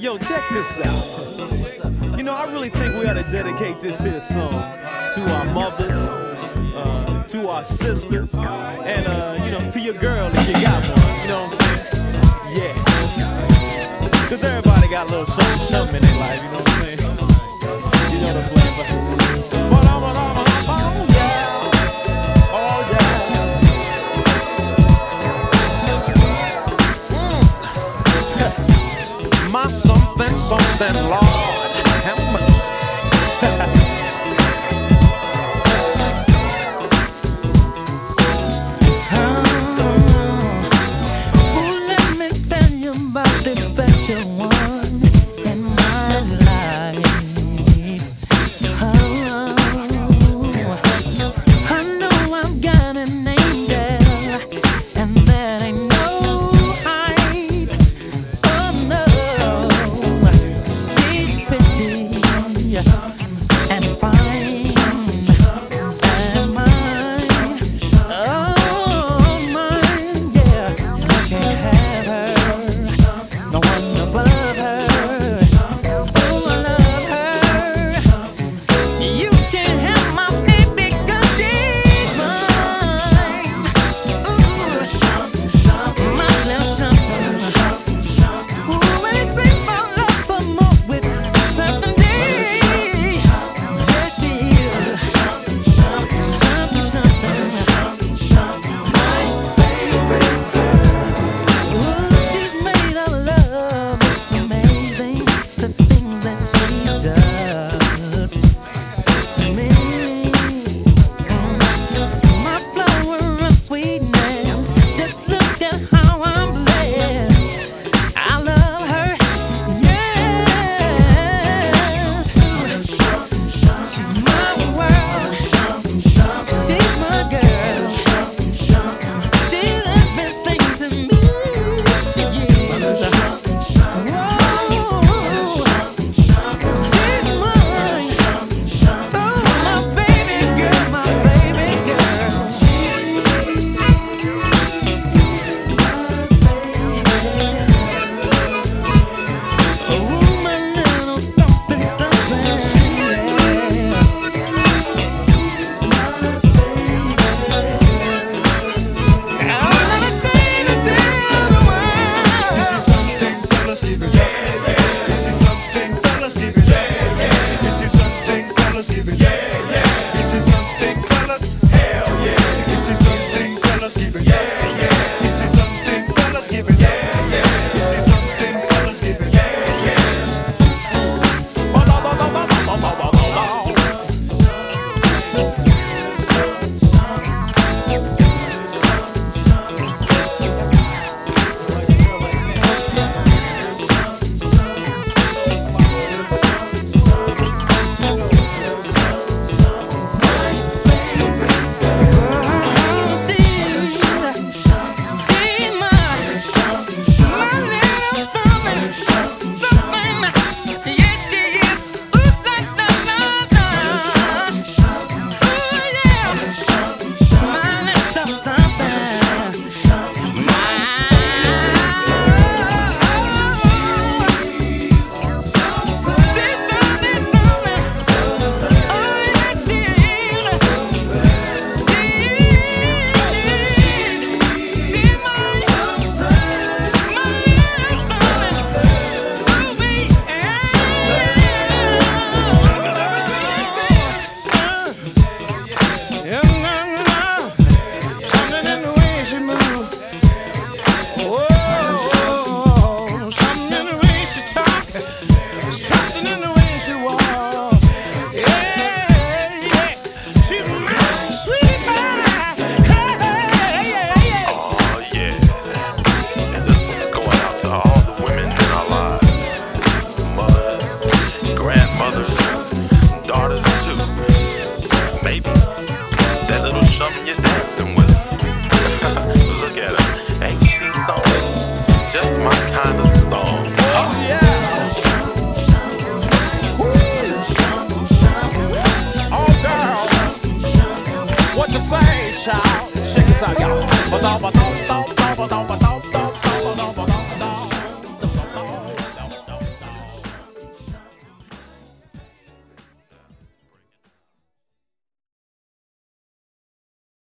Yo, check this out. You know, I really think we ought to dedicate this here song to our mothers, to our sisters, and, you know, to your girl if you got one. You know what I'm saying? Yeah. Cause everybody got a little something in their life, you know what I'm saying? You know the flavor. Oh, yeah. Oh, yeah. My something, Lord, have mercy.